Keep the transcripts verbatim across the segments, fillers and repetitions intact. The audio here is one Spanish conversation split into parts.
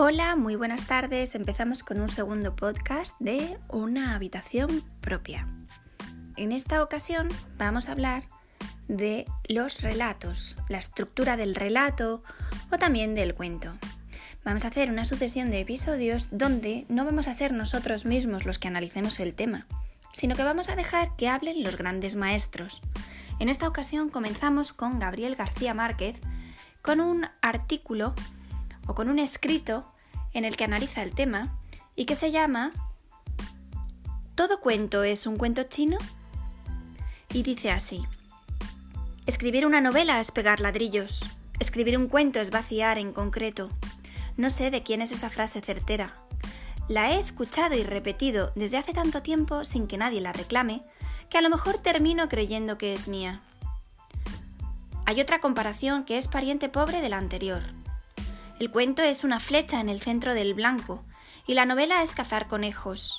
Hola, muy buenas tardes. Empezamos con un segundo podcast de Una habitación propia. En esta ocasión vamos a hablar de los relatos, la estructura del relato o también del cuento. Vamos a hacer una sucesión de episodios donde no vamos a ser nosotros mismos los que analicemos el tema, sino que vamos a dejar que hablen los grandes maestros. En esta ocasión comenzamos con Gabriel García Márquez con un artículo o con un escrito en el que analiza el tema y que se llama ¿Todo cuento es un cuento chino? Y dice así: escribir una novela es pegar ladrillos, escribir un cuento es vaciar en concreto. No sé de quién es esa frase certera. La he escuchado y repetido desde hace tanto tiempo sin que nadie la reclame, que a lo mejor termino creyendo que es mía. Hay otra comparación que es pariente pobre de la anterior. El cuento es una flecha en el centro del blanco y la novela es cazar conejos.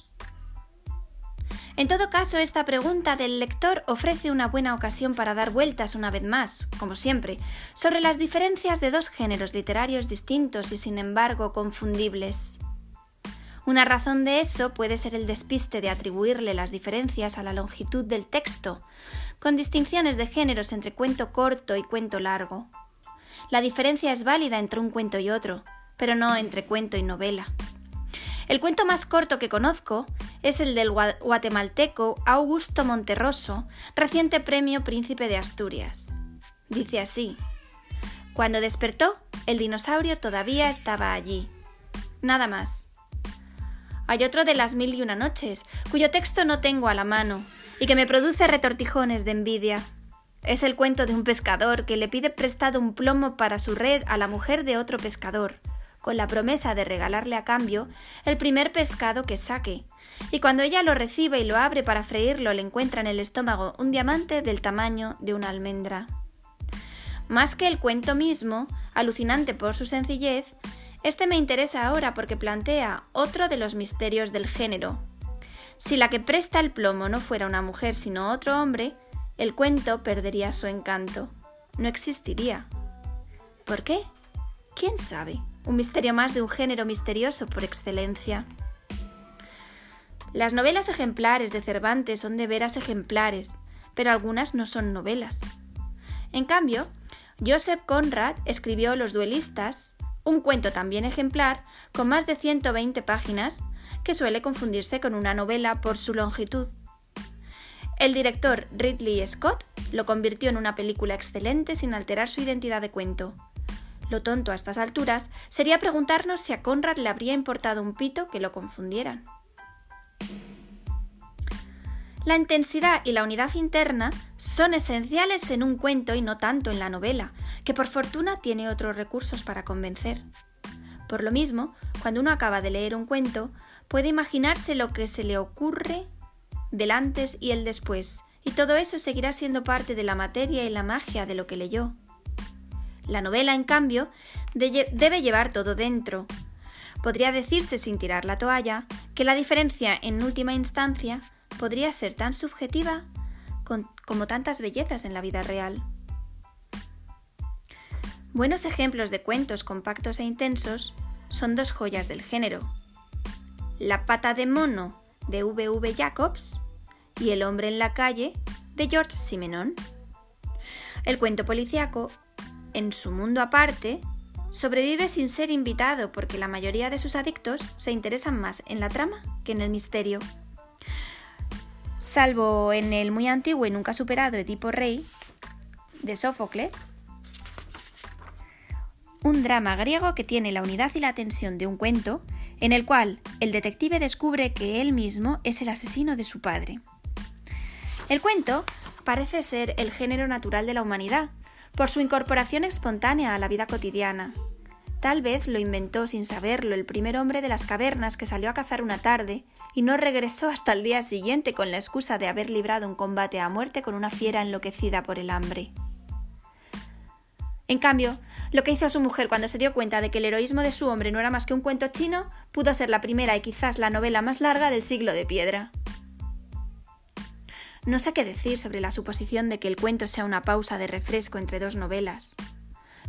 En todo caso, esta pregunta del lector ofrece una buena ocasión para dar vueltas una vez más, como siempre, sobre las diferencias de dos géneros literarios distintos y sin embargo confundibles. Una razón de eso puede ser el despiste de atribuirle las diferencias a la longitud del texto, con distinciones de géneros entre cuento corto y cuento largo. La diferencia es válida entre un cuento y otro, pero no entre cuento y novela. El cuento más corto que conozco es el del guatemalteco Augusto Monterroso, reciente premio Príncipe de Asturias. Dice así: cuando despertó, el dinosaurio todavía estaba allí. Nada más. Hay otro de Las mil y una noches, cuyo texto no tengo a la mano y que me produce retortijones de envidia. Es el cuento de un pescador que le pide prestado un plomo para su red a la mujer de otro pescador, con la promesa de regalarle a cambio el primer pescado que saque, y cuando ella lo recibe y lo abre para freírlo le encuentra en el estómago un diamante del tamaño de una almendra. Más que el cuento mismo, alucinante por su sencillez, este me interesa ahora porque plantea otro de los misterios del género. Si la que presta el plomo no fuera una mujer sino otro hombre, el cuento perdería su encanto. No existiría. ¿Por qué? ¿Quién sabe? Un misterio más de un género misterioso por excelencia. Las novelas ejemplares de Cervantes son de veras ejemplares, pero algunas no son novelas. En cambio, Joseph Conrad escribió Los duelistas, un cuento también ejemplar, con más de ciento veinte páginas, que suele confundirse con una novela por su longitud. El director Ridley Scott lo convirtió en una película excelente sin alterar su identidad de cuento. Lo tonto a estas alturas sería preguntarnos si a Conrad le habría importado un pito que lo confundieran. La intensidad y la unidad interna son esenciales en un cuento y no tanto en la novela, que por fortuna tiene otros recursos para convencer. Por lo mismo, cuando uno acaba de leer un cuento, puede imaginarse lo que se le ocurre del antes y el después, y todo eso seguirá siendo parte de la materia y la magia de lo que leyó. La novela, en cambio, de- debe llevar todo dentro. Podría decirse, sin tirar la toalla, que la diferencia, en última instancia, podría ser tan subjetiva con- como tantas bellezas en la vida real. Buenos ejemplos de cuentos compactos e intensos son dos joyas del género: La pata de mono, de V V Jacobs, y El hombre en la calle, de George Simenon. El cuento policíaco, en su mundo aparte, sobrevive sin ser invitado porque la mayoría de sus adictos se interesan más en la trama que en el misterio. Salvo en el muy antiguo y nunca superado Edipo Rey, de Sófocles, un drama griego que tiene la unidad y la tensión de un cuento, en el cual el detective descubre que él mismo es el asesino de su padre. El cuento parece ser el género natural de la humanidad, por su incorporación espontánea a la vida cotidiana. Tal vez lo inventó sin saberlo el primer hombre de las cavernas que salió a cazar una tarde y no regresó hasta el día siguiente con la excusa de haber librado un combate a muerte con una fiera enloquecida por el hambre. En cambio, lo que hizo su mujer cuando se dio cuenta de que el heroísmo de su hombre no era más que un cuento chino, pudo ser la primera y quizás la novela más larga del siglo de piedra. No sé qué decir sobre la suposición de que el cuento sea una pausa de refresco entre dos novelas.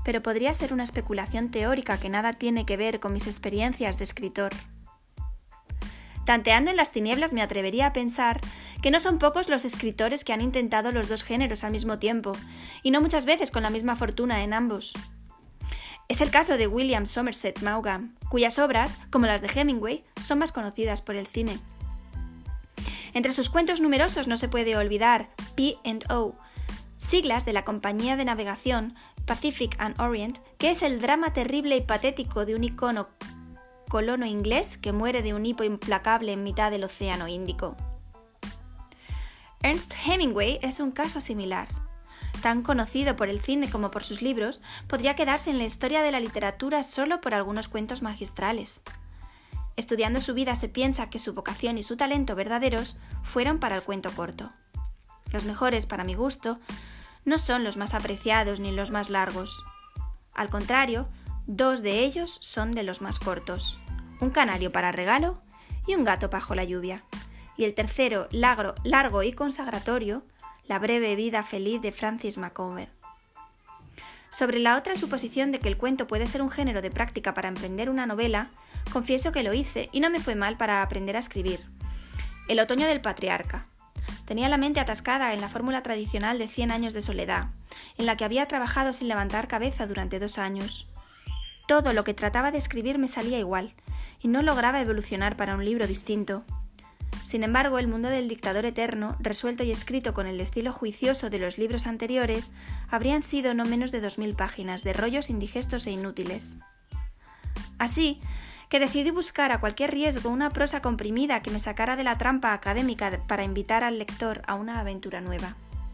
pero podría ser una especulación teórica que nada tiene que ver con mis experiencias de escritor. Tanteando en las tinieblas me atrevería a pensar que no son pocos los escritores que han intentado los dos géneros al mismo tiempo, y no muchas veces con la misma fortuna en ambos. Es el caso de William Somerset Maugham, cuyas obras, como las de Hemingway, son más conocidas por el cine. Entre sus cuentos numerosos no se puede olvidar P and O, siglas de la compañía de navegación Pacific and Orient, que es el drama terrible y patético de un icono colono inglés que muere de un hipo implacable en mitad del Océano Índico. Ernest Hemingway es un caso similar. Tan conocido por el cine como por sus libros, podría quedarse en la historia de la literatura solo por algunos cuentos magistrales. Estudiando su vida se piensa que su vocación y su talento verdaderos fueron para el cuento corto. Los mejores, para mi gusto, no son los más apreciados ni los más largos. Al contrario, dos de ellos son de los más cortos: Un canario para regalo y Un gato bajo la lluvia. Y el tercero, largo, largo y consagratorio, La breve vida feliz de Francis Macomber. Sobre la otra suposición de que el cuento puede ser un género de práctica para emprender una novela, confieso que lo hice y no me fue mal para aprender a escribir. El otoño del patriarca. Tenía la mente atascada en la fórmula tradicional de Cien años de soledad, en la que había trabajado sin levantar cabeza durante dos años. Todo lo que trataba de escribir me salía igual, y no lograba evolucionar para un libro distinto. Sin embargo, El mundo del dictador eterno, resuelto y escrito con el estilo juicioso de los libros anteriores, habrían sido no menos de dos mil páginas de rollos indigestos e inútiles. Así que decidí buscar a cualquier riesgo una prosa comprimida que me sacara de la trampa académica para invitar al lector a una aventura nueva.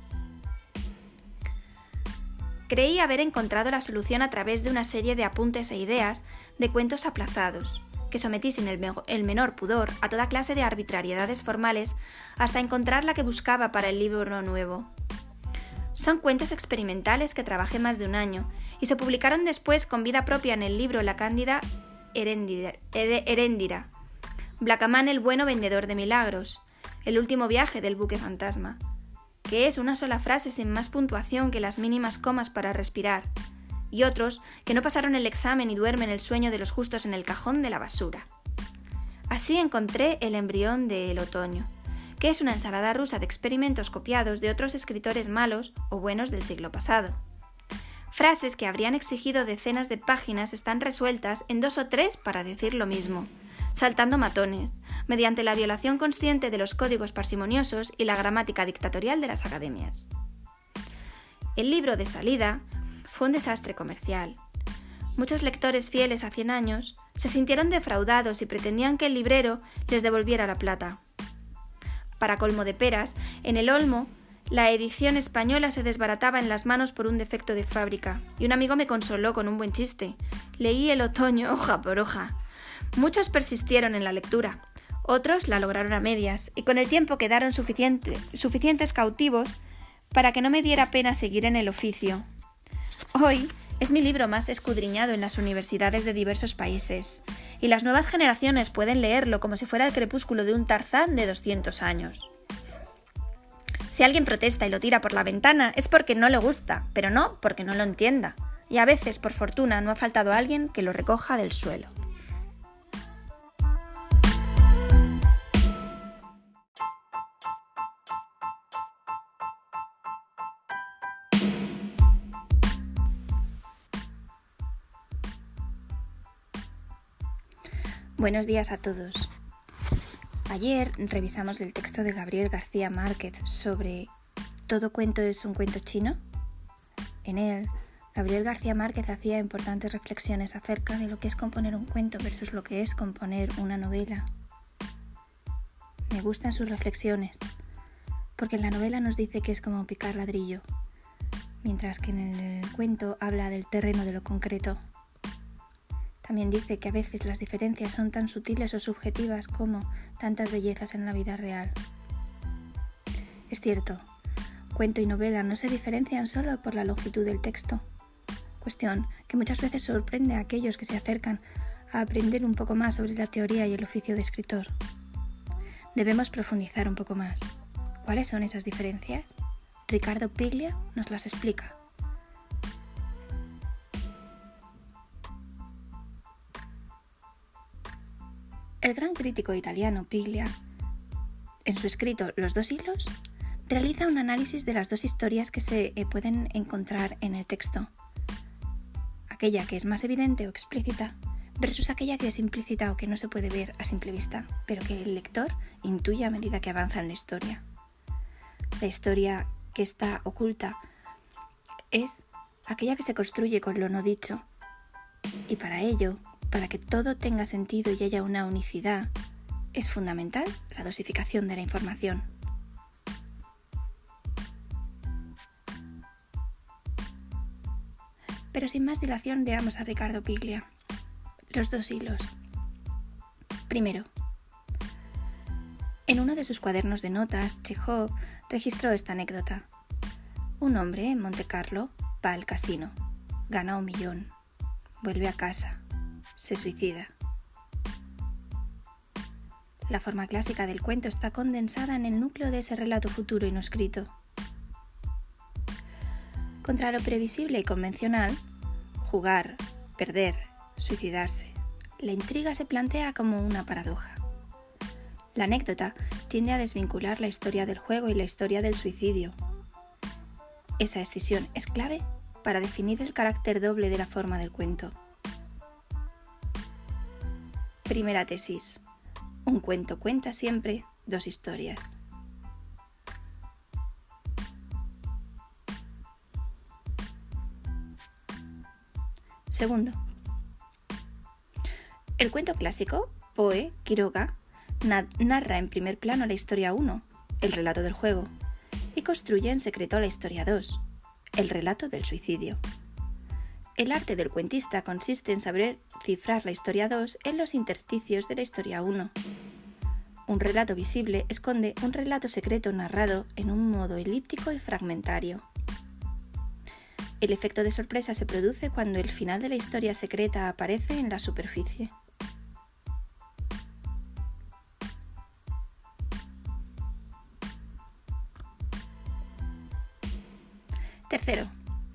Creí haber encontrado la solución a través de una serie de apuntes e ideas de cuentos aplazados, que sometí sin el, me- el menor pudor a toda clase de arbitrariedades formales hasta encontrar la que buscaba para el libro nuevo. Son cuentos experimentales que trabajé más de un año y se publicaron después con vida propia en el libro La cándida Heréndira, Heréndira, Blackaman el bueno vendedor de milagros, El último viaje del buque fantasma, que es una sola frase sin más puntuación que las mínimas comas para respirar, y otros que no pasaron el examen y duermen el sueño de los justos en el cajón de la basura. Así encontré el embrión de El otoño, que es una ensalada rusa de experimentos copiados de otros escritores malos o buenos del siglo pasado. Frases que habrían exigido decenas de páginas están resueltas en dos o tres para decir lo mismo, saltando matones, mediante la violación consciente de los códigos parsimoniosos y la gramática dictatorial de las academias. El libro de salida fue un desastre comercial. Muchos lectores fieles a cien años se sintieron defraudados y pretendían que el librero les devolviera la plata. Para colmo de peras, en el Olmo, la edición española se desbarataba en las manos por un defecto de fábrica, y un amigo me consoló con un buen chiste. Leí El otoño hoja por hoja. Muchos persistieron en la lectura, otros la lograron a medias, y con el tiempo quedaron suficiente, suficientes cautivos para que no me diera pena seguir en el oficio. Hoy es mi libro más escudriñado en las universidades de diversos países, y las nuevas generaciones pueden leerlo como si fuera el crepúsculo de un Tarzán de doscientos años. Si alguien protesta y lo tira por la ventana es porque no le gusta, pero no porque no lo entienda. Y a veces, por fortuna, no ha faltado alguien que lo recoja del suelo. Buenos días a todos. Ayer revisamos el texto de Gabriel García Márquez sobre ¿Todo cuento es un cuento chino? En él, Gabriel García Márquez hacía importantes reflexiones acerca de lo que es componer un cuento versus lo que es componer una novela. Me gustan sus reflexiones, porque en la novela nos dice que es como picar ladrillo, mientras que en el cuento habla del terreno de lo concreto. También dice que a veces las diferencias son tan sutiles o subjetivas como tantas bellezas en la vida real. Es cierto, cuento y novela no se diferencian solo por la longitud del texto, cuestión que muchas veces sorprende a aquellos que se acercan a aprender un poco más sobre la teoría y el oficio de escritor. Debemos profundizar un poco más. ¿Cuáles son esas diferencias? Ricardo Piglia nos las explica. El gran crítico italiano Piglia, en su escrito Los dos hilos, realiza un análisis de las dos historias que se eh, pueden encontrar en el texto. Aquella que es más evidente o explícita versus aquella que es implícita o que no se puede ver a simple vista, pero que el lector intuye a medida que avanza en la historia. La historia que está oculta es aquella que se construye con lo no dicho, y para ello, para que todo tenga sentido y haya una unicidad, es fundamental la dosificación de la información. Pero sin más dilación, veamos a Ricardo Piglia. Los dos hilos. Primero, en uno de sus cuadernos de notas, Chekhov registró esta anécdota. Un hombre en Monte Carlo va al casino, gana un millón, vuelve a casa, se suicida. La forma clásica del cuento está condensada en el núcleo de ese relato futuro y no escrito. Contra lo previsible y convencional, jugar, perder, suicidarse, la intriga se plantea como una paradoja. La anécdota tiende a desvincular la historia del juego y la historia del suicidio. Esa escisión es clave para definir el carácter doble de la forma del cuento. Primera tesis. Un cuento cuenta siempre dos historias. Segundo, el cuento clásico, Poe, Quiroga, narra en primer plano la historia uno, el relato del juego, y construye en secreto la historia dos, el relato del suicidio. El arte del cuentista consiste en saber cifrar la historia dos en los intersticios de la historia uno. Un relato visible esconde un relato secreto narrado en un modo elíptico y fragmentario. El efecto de sorpresa se produce cuando el final de la historia secreta aparece en la superficie. Tercero,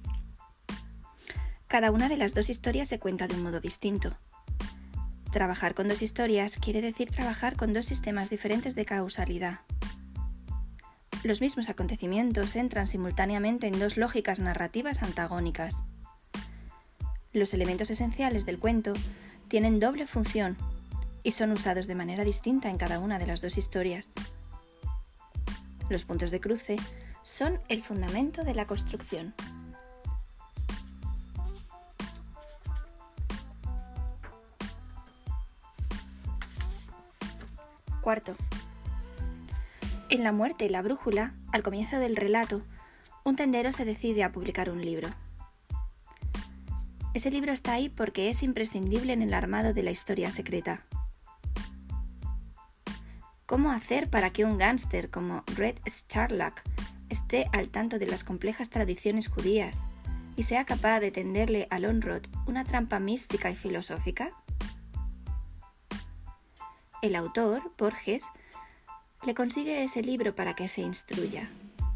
cada una de las dos historias se cuenta de un modo distinto. Trabajar con dos historias quiere decir trabajar con dos sistemas diferentes de causalidad. Los mismos acontecimientos entran simultáneamente en dos lógicas narrativas antagónicas. Los elementos esenciales del cuento tienen doble función y son usados de manera distinta en cada una de las dos historias. Los puntos de cruce son el fundamento de la construcción. Cuarto. En La muerte y la brújula, al comienzo del relato, un tendero se decide a publicar un libro. Ese libro está ahí porque es imprescindible en el armado de la historia secreta. ¿Cómo hacer para que un gángster como Red Sherlock esté al tanto de las complejas tradiciones judías y sea capaz de tenderle a Lonrod una trampa mística y filosófica? El autor, Borges, le consigue ese libro para que se instruya.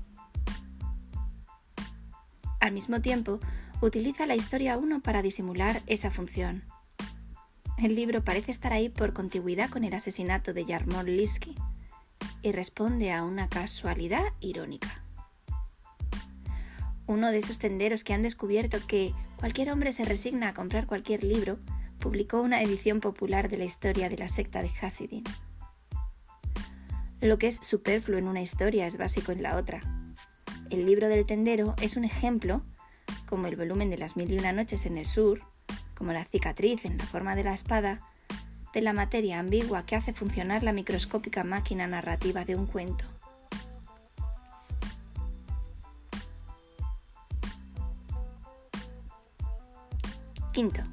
Al mismo tiempo, utiliza la historia uno para disimular esa función. El libro parece estar ahí por contigüidad con el asesinato de Yarmolinsky y responde a una casualidad irónica. Uno de esos tenderos que han descubierto que cualquier hombre se resigna a comprar cualquier libro, publicó una edición popular de la historia de la secta de Hasidim. Lo que es superfluo en una historia es básico en la otra. El libro del tendero es un ejemplo, como el volumen de las mil y una noches en el sur, como la cicatriz en la forma de la espada, de la materia ambigua que hace funcionar la microscópica máquina narrativa de un cuento. Quinto.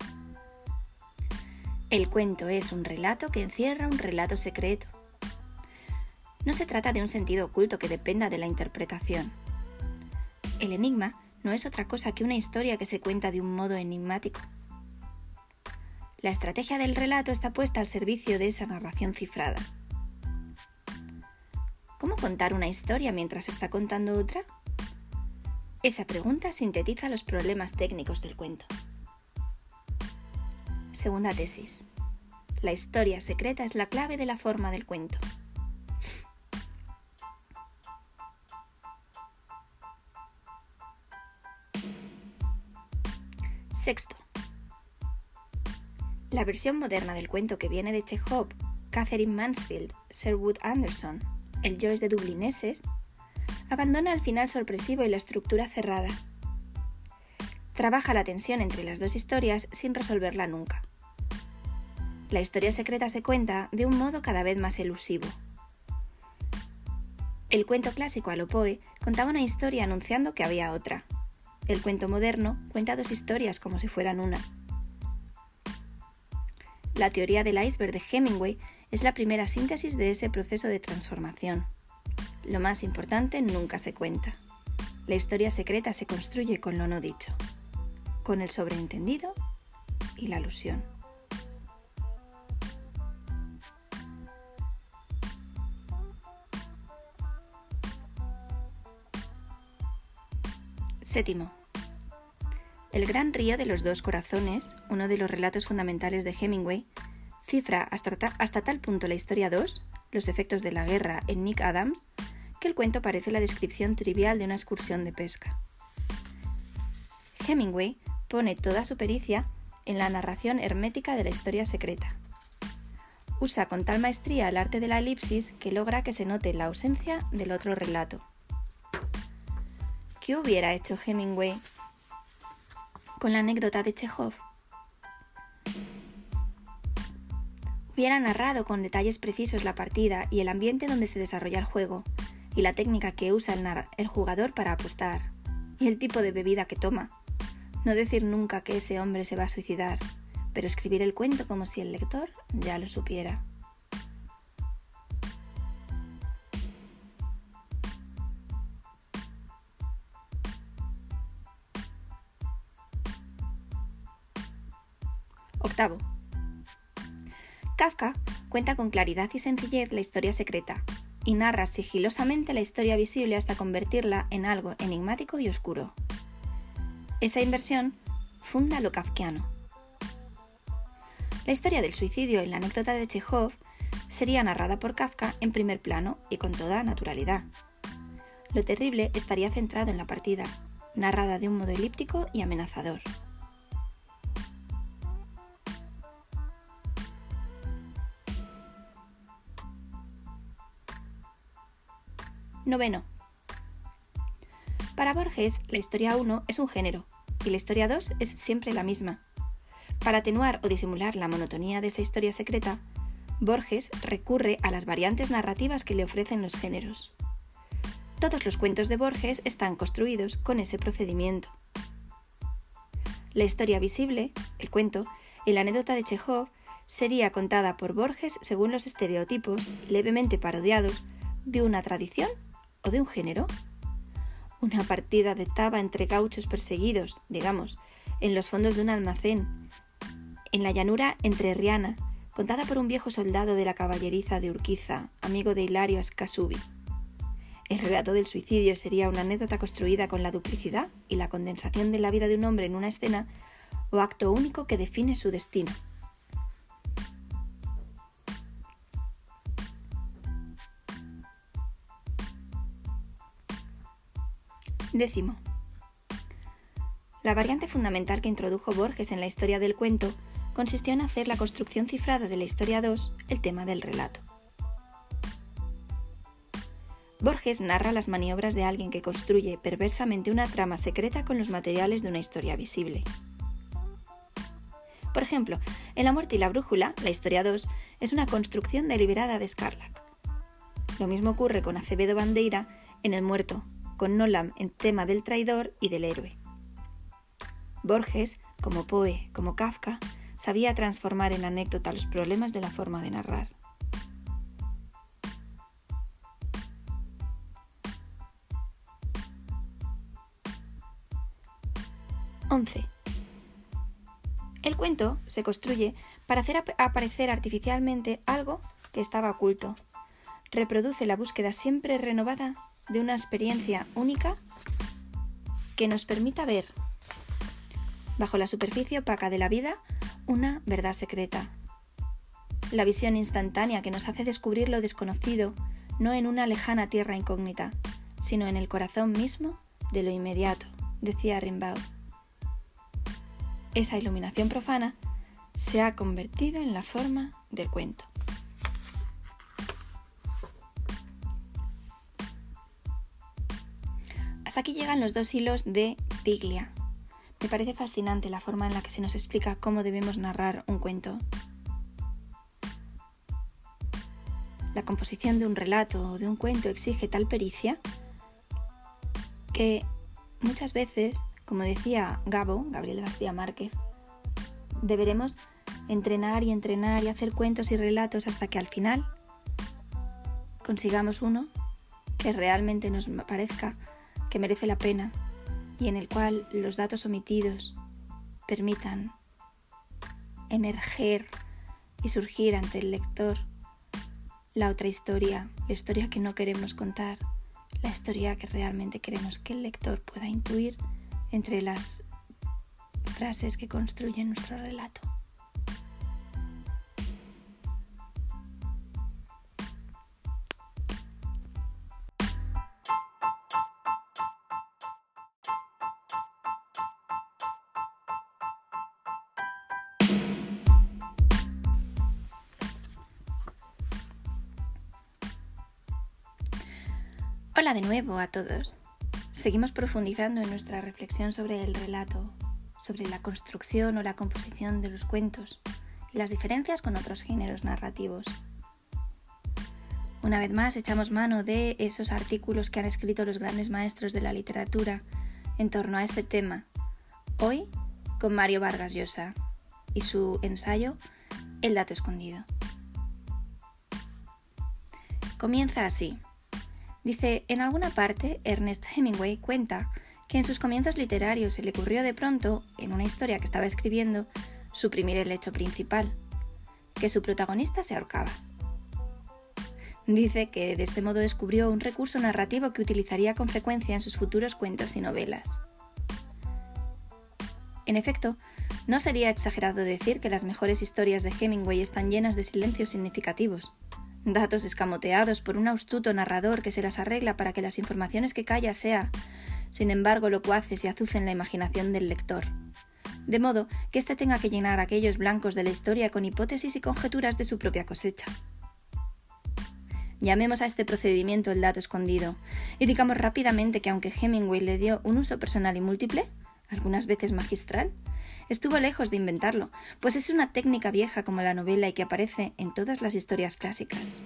El cuento es un relato que encierra un relato secreto. No se trata de un sentido oculto que dependa de la interpretación. El enigma no es otra cosa que una historia que se cuenta de un modo enigmático. La estrategia del relato está puesta al servicio de esa narración cifrada. ¿Cómo contar una historia mientras se está contando otra? Esa pregunta sintetiza los problemas técnicos del cuento. Segunda tesis. La historia secreta es la clave de la forma del cuento. Sexto. La versión moderna del cuento que viene de Chekhov, Katherine Mansfield, Sherwood Anderson, el Joyce de dublineses, abandona el final sorpresivo y la estructura cerrada. Trabaja la tensión entre las dos historias sin resolverla nunca. La historia secreta se cuenta de un modo cada vez más elusivo. El cuento clásico a lo Poe contaba una historia anunciando que había otra. El cuento moderno cuenta dos historias como si fueran una. La teoría del iceberg de Hemingway es la primera síntesis de ese proceso de transformación. Lo más importante nunca se cuenta. La historia secreta se construye con lo no dicho, con el sobreentendido y la alusión. Séptimo. El gran río de los dos corazones, uno de los relatos fundamentales de Hemingway, cifra hasta, ta- hasta tal punto la historia dos, los efectos de la guerra en Nick Adams, que el cuento parece la descripción trivial de una excursión de pesca. Hemingway pone toda su pericia en la narración hermética de la historia secreta. Usa con tal maestría el arte de la elipsis que logra que se note la ausencia del otro relato. ¿Qué hubiera hecho Hemingway con la anécdota de Chekhov? Hubiera narrado con detalles precisos la partida y el ambiente donde se desarrolla el juego, y la técnica que usa el, nar- el jugador para apostar, y el tipo de bebida que toma. No decir nunca que ese hombre se va a suicidar, pero escribir el cuento como si el lector ya lo supiera. Octavo. Kafka cuenta con claridad y sencillez la historia secreta y narra sigilosamente la historia visible hasta convertirla en algo enigmático y oscuro. Esa inversión funda lo kafkiano. La historia del suicidio en la anécdota de Chekhov sería narrada por Kafka en primer plano y con toda naturalidad. Lo terrible estaría centrado en la partida, narrada de un modo elíptico y amenazador. Noveno. Para Borges, la historia uno es un género y la historia dos es siempre la misma. Para atenuar o disimular la monotonía de esa historia secreta, Borges recurre a las variantes narrativas que le ofrecen los géneros. Todos los cuentos de Borges están construidos con ese procedimiento. La historia visible, el cuento, en la anécdota de Chekhov, sería contada por Borges según los estereotipos, levemente parodiados, de una tradición o de un género. Una partida de taba entre gauchos perseguidos, digamos, en los fondos de un almacén, en la llanura entrerriana, contada por un viejo soldado de la caballeriza de Urquiza, amigo de Hilario Ascasubi. El relato del suicidio sería una anécdota construida con la duplicidad y la condensación de la vida de un hombre en una escena o acto único que define su destino. Décimo. La variante fundamental que introdujo Borges en la historia del cuento consistió en hacer la construcción cifrada de la historia dos el tema del relato. Borges narra las maniobras de alguien que construye perversamente una trama secreta con los materiales de una historia visible. Por ejemplo, en La muerte y la brújula, la historia dos es una construcción deliberada de Scarlac. Lo mismo ocurre con Acevedo Bandeira en El muerto, con Nolan en tema del traidor y del héroe. Borges, como Poe, como Kafka, sabía transformar en anécdota los problemas de la forma de narrar. once. El cuento se construye para hacer ap- aparecer artificialmente algo que estaba oculto. Reproduce la búsqueda siempre renovada de una experiencia única que nos permita ver, bajo la superficie opaca de la vida, una verdad secreta. la visión instantánea que nos hace descubrir lo desconocido, no en una lejana tierra incógnita, sino en el corazón mismo de lo inmediato, decía Rimbaud. Esa iluminación profana se ha convertido en la forma del cuento. Hasta aquí llegan los dos hilos de Piglia. Me parece fascinante la forma en la que se nos explica cómo debemos narrar un cuento. La composición de un relato o de un cuento exige tal pericia que muchas veces, como decía Gabo, Gabriel García Márquez, deberemos entrenar y entrenar y hacer cuentos y relatos hasta que al final consigamos uno que realmente nos parezca que merece la pena y en el cual los datos omitidos permitan emerger y surgir ante el lector la otra historia, la historia que no queremos contar, la historia que realmente queremos que el lector pueda intuir entre las frases que construyen nuestro relato. Hola de nuevo a todos. Seguimos profundizando en nuestra reflexión sobre el relato, sobre la construcción o la composición de los cuentos y las diferencias con otros géneros narrativos. Una vez más echamos mano de esos artículos que han escrito los grandes maestros de la literatura en torno a este tema, hoy con Mario Vargas Llosa y su ensayo El dato escondido. Comienza así. Dice, en alguna parte, Ernest Hemingway cuenta que en sus comienzos literarios se le ocurrió de pronto, en una historia que estaba escribiendo, suprimir el hecho principal, que su protagonista se ahorcaba. Dice que de este modo descubrió un recurso narrativo que utilizaría con frecuencia en sus futuros cuentos y novelas. En efecto, no sería exagerado decir que las mejores historias de Hemingway están llenas de silencios significativos, datos escamoteados por un astuto narrador que se las arregla para que las informaciones que calla sea, sin embargo, locuaces y azucen la imaginación del lector, de modo que éste tenga que llenar aquellos blancos de la historia con hipótesis y conjeturas de su propia cosecha. Llamemos a este procedimiento el dato escondido, y digamos rápidamente que aunque Hemingway le dio un uso personal y múltiple, algunas veces magistral, estuvo lejos de inventarlo, pues es una técnica vieja como la novela y que aparece en todas las historias clásicas.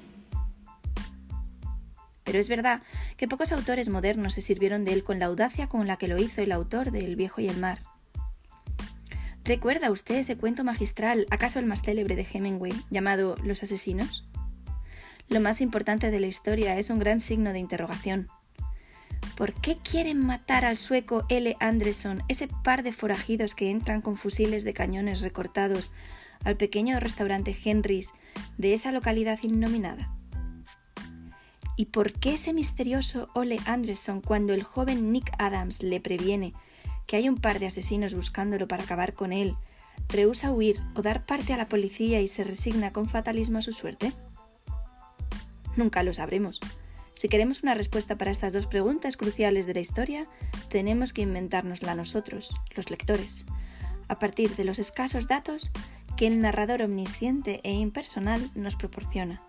Pero es verdad que pocos autores modernos se sirvieron de él con la audacia con la que lo hizo el autor de El viejo y el mar. ¿Recuerda usted ese cuento magistral, acaso el más célebre de Hemingway, llamado Los asesinos? Lo más importante de la historia es un gran signo de interrogación. ¿Por qué quieren matar al sueco L. Anderson, ese par de forajidos que entran con fusiles de cañones recortados al pequeño restaurante Henry's de esa localidad innominada? ¿Y por qué ese misterioso Ole Anderson, cuando el joven Nick Adams le previene que hay un par de asesinos buscándolo para acabar con él, rehúsa huir o dar parte a la policía y se resigna con fatalismo a su suerte? Nunca lo sabremos. Si queremos una respuesta para estas dos preguntas cruciales de la historia, tenemos que inventárnosla nosotros, los lectores, a partir de los escasos datos que el narrador omnisciente e impersonal nos proporciona.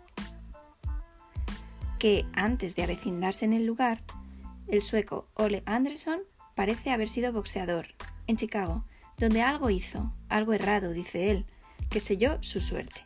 Que, antes de avecindarse en el lugar, el sueco Ole Anderson parece haber sido boxeador, en Chicago, donde algo hizo, algo errado, dice él, que selló su suerte.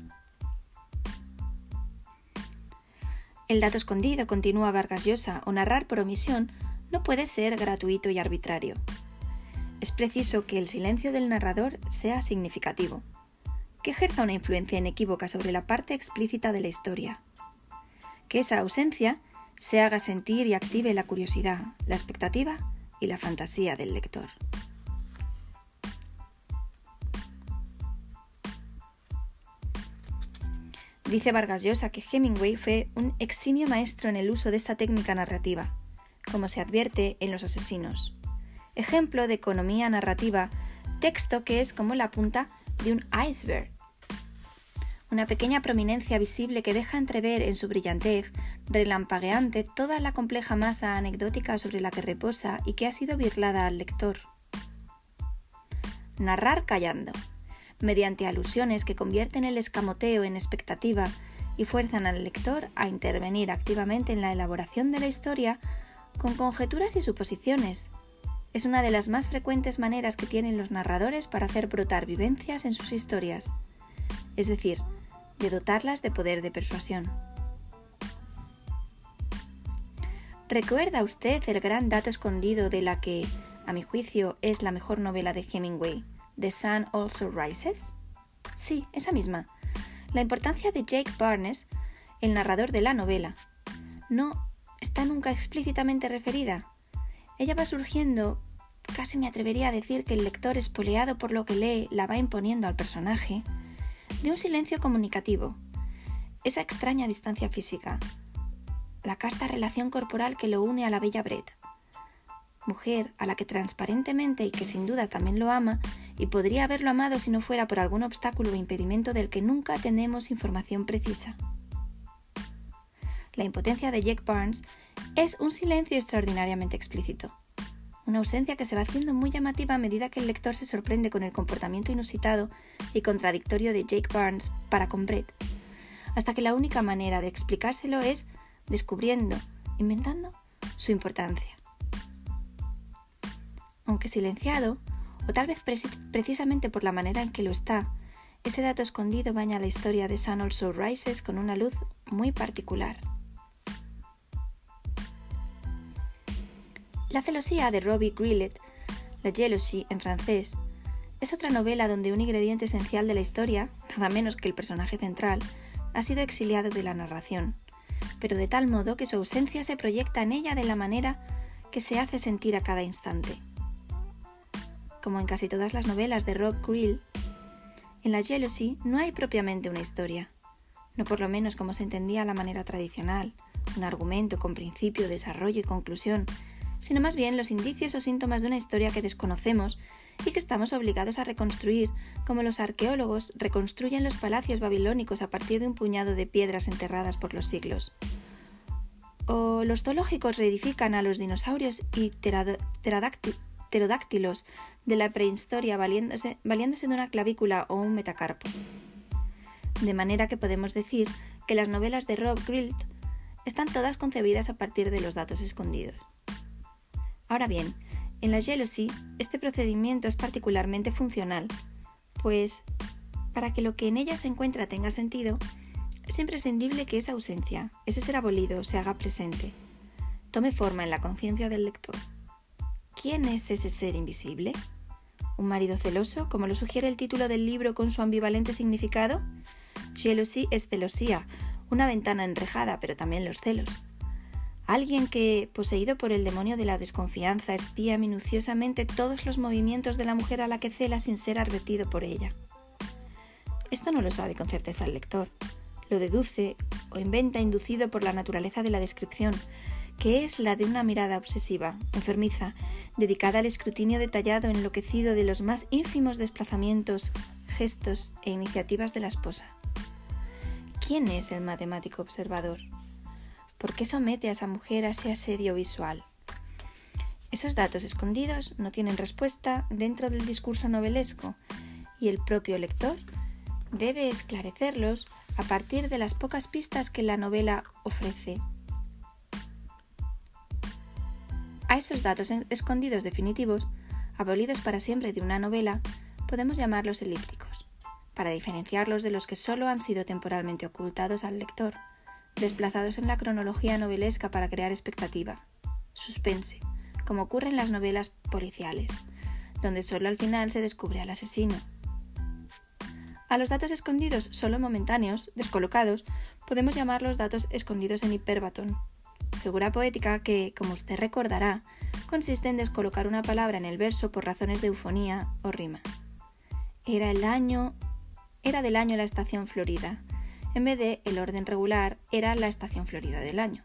El dato escondido, continúa Vargas Llosa, o narrar por omisión, no puede ser gratuito y arbitrario. Es preciso que el silencio del narrador sea significativo, que ejerza una influencia inequívoca sobre la parte explícita de la historia, que esa ausencia se haga sentir y active la curiosidad, la expectativa y la fantasía del lector. Dice Vargas Llosa que Hemingway fue un eximio maestro en el uso de esta técnica narrativa, como se advierte en Los asesinos. Ejemplo de economía narrativa, texto que es como la punta de un iceberg. una pequeña prominencia visible que deja entrever en su brillantez relampagueante toda la compleja masa anecdótica sobre la que reposa y que ha sido birlada al lector. Narrar callando, mediante alusiones que convierten el escamoteo en expectativa y fuerzan al lector a intervenir activamente en la elaboración de la historia con conjeturas y suposiciones. Es una de las más frecuentes maneras que tienen los narradores para hacer brotar vivencias en sus historias, es decir, de dotarlas de poder de persuasión. ¿Recuerda usted el gran dato escondido de la que, a mi juicio, es la mejor novela de Hemingway, The Sun Also Rises? Sí, esa misma. La importancia de Jake Barnes, el narrador de la novela, no está nunca explícitamente referida. Ella va surgiendo, casi me atrevería a decir que el lector, espoleado por lo que lee, la va imponiendo al personaje, de un silencio comunicativo, esa extraña distancia física, la casta relación corporal que lo une a la bella Brett, mujer a la que transparentemente y que sin duda también lo ama, y podría haberlo amado si no fuera por algún obstáculo o impedimento del que nunca tenemos información precisa. La impotencia de Jake Barnes es un silencio extraordinariamente explícito, una ausencia que se va haciendo muy llamativa a medida que el lector se sorprende con el comportamiento inusitado y contradictorio de Jake Barnes para con Brett, hasta que la única manera de explicárselo es descubriendo, inventando, su importancia. Aunque silenciado, o tal vez precisamente por la manera en que lo está, ese dato escondido baña la historia de Sun Also Rises con una luz muy particular. La celosía de Robbie Grillet, La Jealousy en francés, es otra novela donde un ingrediente esencial de la historia, nada menos que el personaje central, ha sido exiliado de la narración, pero de tal modo que su ausencia se proyecta en ella de la manera que se hace sentir a cada instante. Como en casi todas las novelas de Rob Grill, en La Jealousy no hay propiamente una historia, no por lo menos como se entendía a la manera tradicional, un argumento con principio, desarrollo y conclusión, sino más bien los indicios o síntomas de una historia que desconocemos y que estamos obligados a reconstruir, como los arqueólogos reconstruyen los palacios babilónicos a partir de un puñado de piedras enterradas por los siglos. O los zoológicos reedifican a los dinosaurios y pterodáctilos de la prehistoria valiéndose, valiéndose de una clavícula o un metacarpo. De manera que podemos decir que las novelas de Rob Grill están todas concebidas a partir de los datos escondidos. Ahora bien, en La Jealousy, este procedimiento es particularmente funcional, pues, para que lo que en ella se encuentra tenga sentido, es imprescindible que esa ausencia, ese ser abolido, se haga presente, tome forma en la conciencia del lector. ¿Quién es ese ser invisible? ¿Un marido celoso, como lo sugiere el título del libro con su ambivalente significado? Jealousy es celosía, una ventana enrejada, pero también los celos. Alguien que, poseído por el demonio de la desconfianza, espía minuciosamente todos los movimientos de la mujer a la que cela sin ser advertido por ella. Esto no lo sabe con certeza el lector. Lo deduce o inventa inducido por la naturaleza de la descripción, que es la de una mirada obsesiva, enfermiza, dedicada al escrutinio detallado, enloquecido de los más ínfimos desplazamientos, gestos e iniciativas de la esposa. ¿Quién es el matemático observador? ¿Por qué somete a esa mujer a ese asedio visual? Esos datos escondidos no tienen respuesta dentro del discurso novelesco y el propio lector debe esclarecerlos a partir de las pocas pistas que la novela ofrece. A esos datos escondidos definitivos, abolidos para siempre de una novela, podemos llamarlos elípticos, para diferenciarlos de los que solo han sido temporalmente ocultados al lector, desplazados en la cronología novelesca para crear expectativa, suspense, como ocurre en las novelas policiales, donde solo al final se descubre al asesino. A los datos escondidos solo momentáneos, descolocados, podemos llamarlos datos escondidos en hipérbaton, figura poética que, como usted recordará, consiste en descolocar una palabra en el verso por razones de eufonía o rima. Era el año, era del año la estación florida, en vez de el orden regular era la estación florida del año.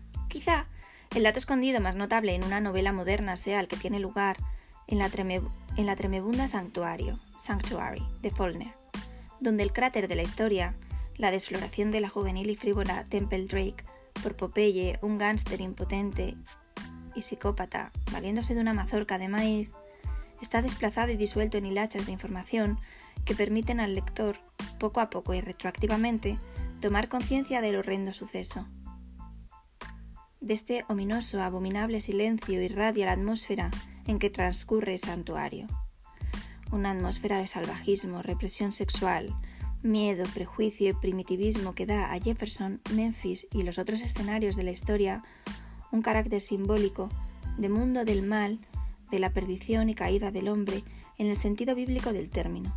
Quizá el dato escondido más notable en una novela moderna sea el que tiene lugar en la, treme, en la tremebunda Santuario, Sanctuary, de Faulkner, donde el cráter de la historia, la desfloración de la juvenil y frívola Temple Drake por Popeye, un gángster impotente y psicópata, valiéndose de una mazorca de maíz, está desplazado y disuelto en hilachas de información que permiten al lector, poco a poco y retroactivamente, tomar conciencia del horrendo suceso. De este ominoso, abominable silencio irradia la atmósfera en que transcurre el santuario. Una atmósfera de salvajismo, represión sexual, miedo, prejuicio y primitivismo que da a Jefferson, Memphis y los otros escenarios de la historia un carácter simbólico de mundo del mal, de la perdición y caída del hombre en el sentido bíblico del término.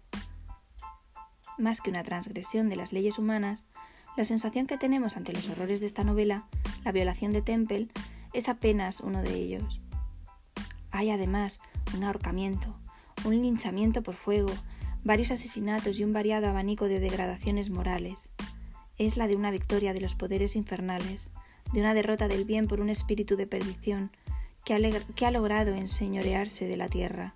Más que una transgresión de las leyes humanas, la sensación que tenemos ante los horrores de esta novela, la violación de Temple, es apenas uno de ellos. Hay además un ahorcamiento, un linchamiento por fuego, varios asesinatos y un variado abanico de degradaciones morales. Es la de una victoria de los poderes infernales, de una derrota del bien por un espíritu de perdición que ha, que ha logrado enseñorearse de la tierra.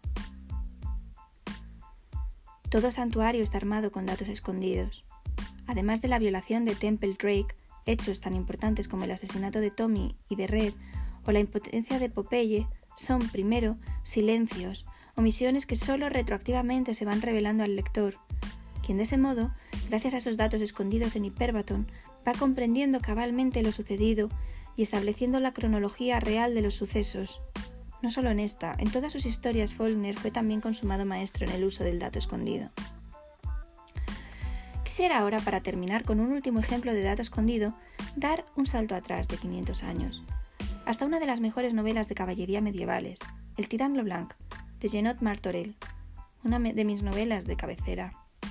Todo santuario está armado con datos escondidos. Además de la violación de Temple Drake, hechos tan importantes como el asesinato de Tommy y de Red o la impotencia de Popeye son, primero, silencios, omisiones que solo retroactivamente se van revelando al lector, quien de ese modo, gracias a esos datos escondidos en Hyperbaton, va comprendiendo cabalmente lo sucedido y estableciendo la cronología real de los sucesos. No solo en esta, en todas sus historias Faulkner fue también consumado maestro en el uso del dato escondido. Quisiera ahora, para terminar con un último ejemplo de dato escondido, dar un salto atrás de quinientos años, hasta una de las mejores novelas de caballería medievales, El Tirant Leblanc, de Jeannot Martorell, una de mis novelas de cabecera.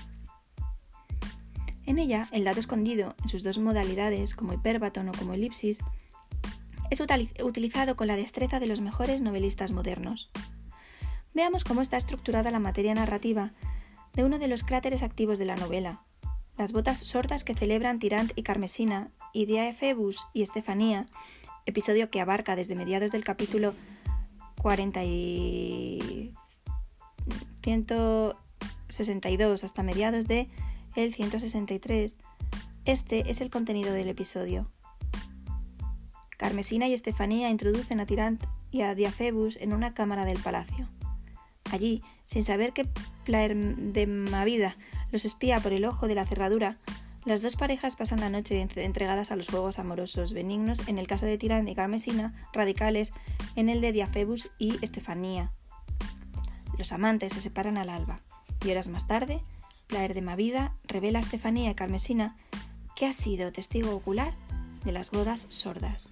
En ella, el dato escondido, en sus dos modalidades, como Hyperbaton o como elipsis, es utilizado con la destreza de los mejores novelistas modernos. Veamos cómo está estructurada la materia narrativa de uno de los cráteres activos de la novela, las bodas sordas que celebran Tirant y Carmesina, y Deiphobus y Estefanía, episodio que abarca desde mediados del capítulo cuarenta y ciento sesenta y dos hasta mediados de el ciento sesenta y tres. Este es el contenido del episodio. Carmesina y Estefanía introducen a Tirant y a Deiphobus en una cámara del palacio. Allí, sin saber que Plaerdemavida los espía por el ojo de la cerradura, las dos parejas pasan la noche entregadas a los juegos amorosos benignos en el caso de Tirant y Carmesina, radicales en el de Deiphobus y Estefanía. Los amantes se separan al alba, y horas más tarde, Plaerdemavida revela a Estefanía y Carmesina que ha sido testigo ocular de las bodas sordas.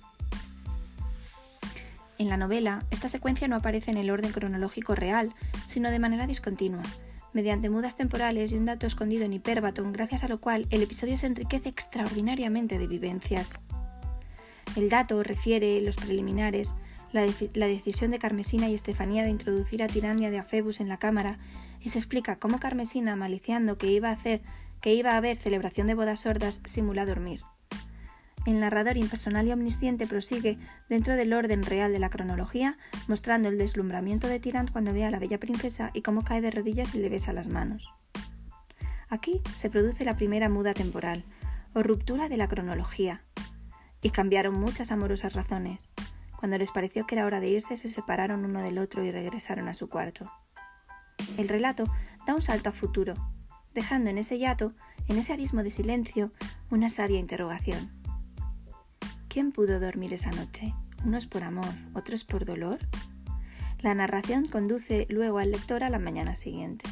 En la novela, esta secuencia no aparece en el orden cronológico real, sino de manera discontinua, mediante mudas temporales y un dato escondido en Hyperbaton, gracias a lo cual el episodio se enriquece extraordinariamente de vivencias. El dato refiere los preliminares, la, de- la decisión de Carmesina y Estefanía de introducir a Tirant y a Deiphobus en la cámara, y se explica cómo Carmesina, maliciando que iba a hacer, que iba a haber celebración de bodas sordas, simula dormir. El narrador impersonal y omnisciente prosigue dentro del orden real de la cronología, mostrando el deslumbramiento de Tirant cuando ve a la bella princesa y cómo cae de rodillas y le besa las manos. Aquí se produce la primera muda temporal, o ruptura de la cronología, y cambiaron muchas amorosas razones. Cuando les pareció que era hora de irse, se separaron uno del otro y regresaron a su cuarto. El relato da un salto a futuro, dejando en ese hiato, en ese abismo de silencio, una sabia interrogación. ¿Quién pudo dormir esa noche? ¿Unos por amor, otros por dolor? La narración conduce luego al lector a la mañana siguiente.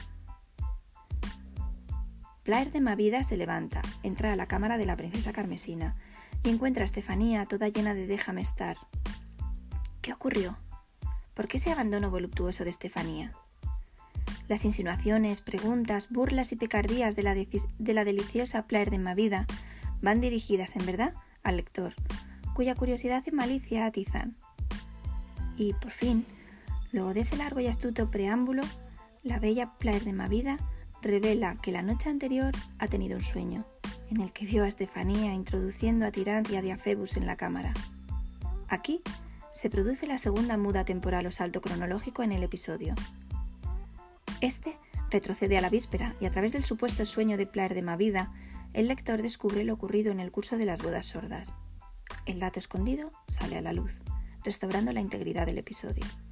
Plaerdemavida se levanta, entra a la cámara de la princesa Carmesina y encuentra a Estefanía toda llena de déjame estar. ¿Qué ocurrió? ¿Por qué ese abandono voluptuoso de Estefanía? Las insinuaciones, preguntas, burlas y picardías de la, de, de la deliciosa Plaerdemavida van dirigidas, en verdad, al lector, cuya curiosidad y malicia atizan. Y, por fin, luego de ese largo y astuto preámbulo, la bella Plaerdemavida revela que la noche anterior ha tenido un sueño, en el que vio a Estefanía introduciendo a Tirant y a Deiphobus en la cámara. Aquí se produce la segunda muda temporal o salto cronológico en el episodio. Este retrocede a la víspera y a través del supuesto sueño de Claire de Mavida, el lector descubre lo ocurrido en el curso de las bodas sordas. El dato escondido sale a la luz, restaurando la integridad del episodio.